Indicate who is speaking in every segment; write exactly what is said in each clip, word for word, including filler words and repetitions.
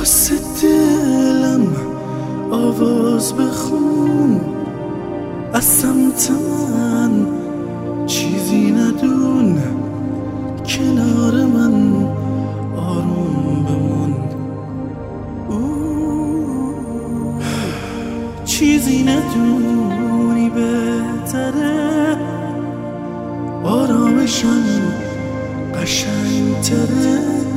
Speaker 1: واسه دلم آواز بخون، از سمت من چیزی ندون، کنار من آروم بمون. چیزی ندونی بهتره، آرامشم قشنگتره.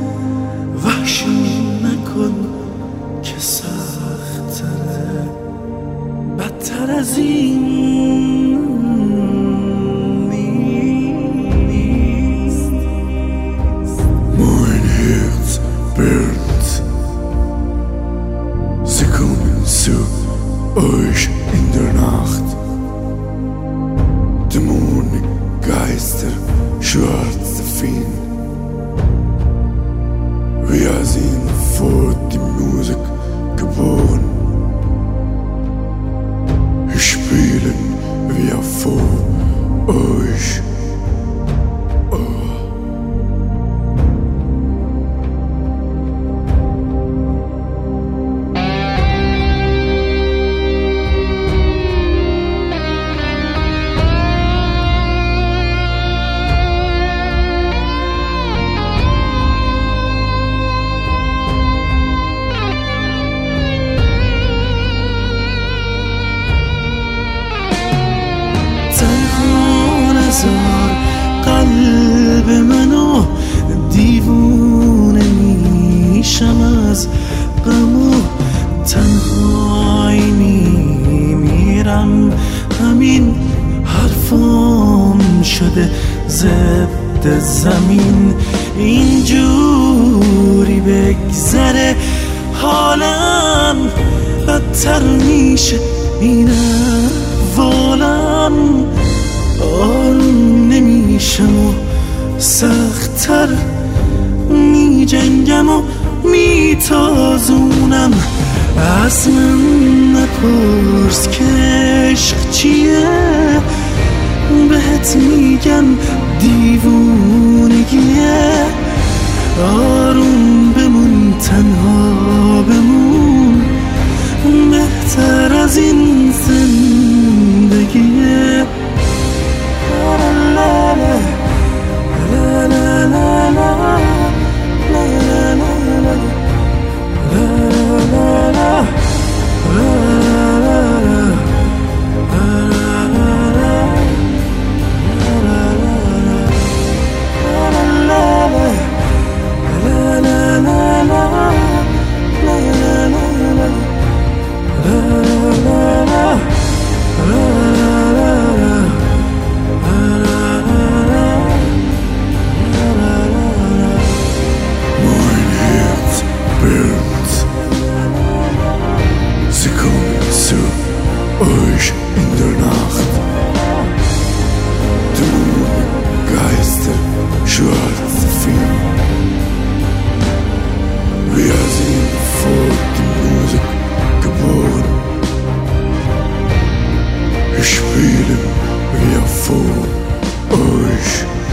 Speaker 1: وحشی نکن که سختره، بدتر از این نیست.
Speaker 2: Mein Herz brennt, sie kommen zu euch in der Nacht. Dämonen, Geister, schwarze Feen. Wir sind vor die Musik geboren. Wir spielen wir vor euch.
Speaker 1: قلب منو دیوونه میشم از غم و تنهایی میمیرم. همین حرفام شده ضد زمین، اینجوری بگذره حالم بدتر میشه این احوالم. آروم نمیشم و سخت‌تر می جنگم و می تازونم. از من نپرس که عشق چیه، بهت میگم دیوونگیه. آروم بمون، تنها بمون، بهتر از این زندگیه. Euch in der Nacht, Dämonen, Geister, schwarze Feen. Wir sind vor die Musik geboren. Wir spielen wir vor euch.